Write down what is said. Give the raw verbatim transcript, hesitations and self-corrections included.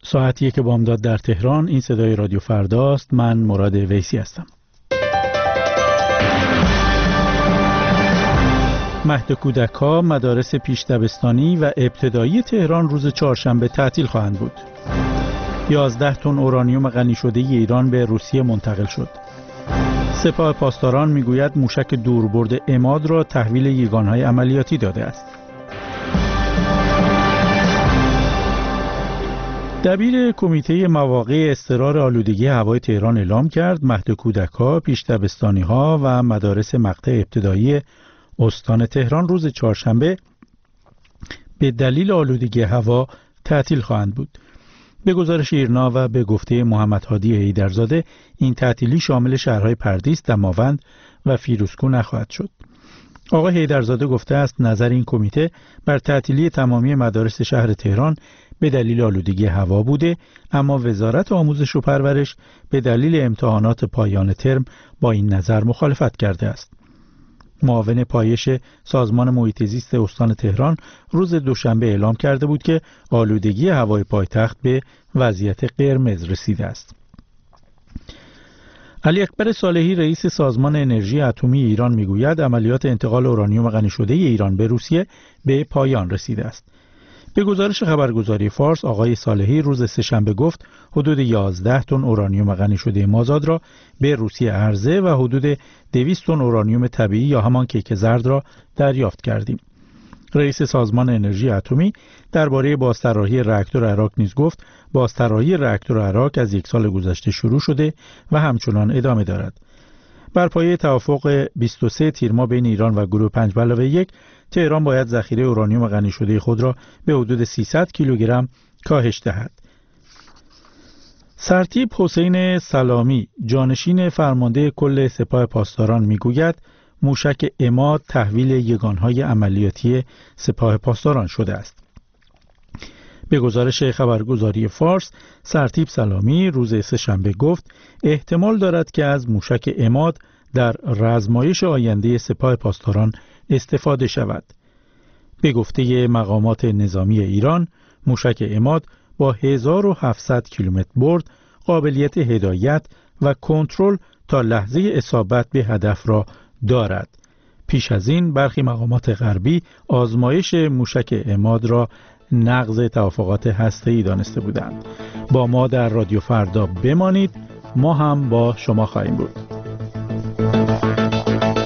ساعت یک بامداد در تهران. این صدای رادیو فرداست. من مراد ویسی هستم. مهد کودک‌ها مدارس پیش دبستانی و ابتدایی تهران روز چهارشنبه تعطیل خواهند بود. یازده تن اورانیوم غنی شده ایران به روسیه منتقل شد. سپاه پاسداران میگوید موشک دوربرد عماد را تحویل یگانهای عملیاتی داده است. دبیر کمیته مواقع اضطرار آلودگی هوای تهران اعلام کرد مهد کودک‌ها، پیش دبستانی‌ها و مدارس مقطع ابتدایی استان تهران روز چهارشنبه به دلیل آلودگی هوا تعطیل خواهند بود. به گزارش ایرنا و به گفته محمد هادی حیدرزاده این تعطیلی شامل شهرهای پردیس، دماوند و فیروزکوه نخواهد شد. آقای حیدرزاده گفته است نظر این کمیته بر تعطیلی تمامی مدارس شهر تهران به دلیل آلودگی هوا بوده، اما وزارت آموزش و پرورش به دلیل امتحانات پایان ترم با این نظر مخالفت کرده است. معاون پایش سازمان محیط زیست استان تهران روز دوشنبه اعلام کرده بود که آلودگی هوای پایتخت به وضعیت قرمز رسیده است. علی اکبر صالحی رئیس سازمان انرژی اتمی ایران میگوید عملیات انتقال اورانیوم غنی شده ایران به روسیه به پایان رسیده است. به گزارش خبرگزاری فارس آقای صالحی روز سه‌شنبه گفت حدود یازده تن اورانیوم غنی شده مازاد را به روسیه عرضه و حدود دویست تن اورانیوم طبیعی یا همان کیک زرد را دریافت کردیم. رئیس سازمان انرژی اتمی درباره بازطراحی راکتور عراق نیز گفت بازطراحی راکتور عراق از یک سال گذشته شروع شده و همچنان ادامه دارد. بر پایه توافق بیست و سه تیر ماه بین ایران و گروه پنج به علاوه یک، تهران باید ذخیره اورانیوم غنی شده خود را به حدود سیصد کیلوگرم کاهش دهد. سرتیپ حسین سلامی، جانشین فرمانده کل سپاه پاسداران میگوید موشک عماد تحویل یگانهای عملیاتی سپاه پاسداران شده است. به گزارش خبرگزاری فارس، سرتیپ سلامی روز سه‌شنبه گفت احتمال دارد که از موشک عماد در رزمایش آینده سپاه پاسداران استفاده شود. به گفته مقامات نظامی ایران، موشک عماد با هزار و هفتصد کیلومتر برد قابلیت هدایت و کنترل تا لحظه اصابت به هدف را دارد. پیش از این برخی مقامات غربی آزمایش موشک عماد را نقض توافقات هسته‌ای دانسته بودند. با ما در رادیو فردا بمانید، ما هم با شما خواهیم بود.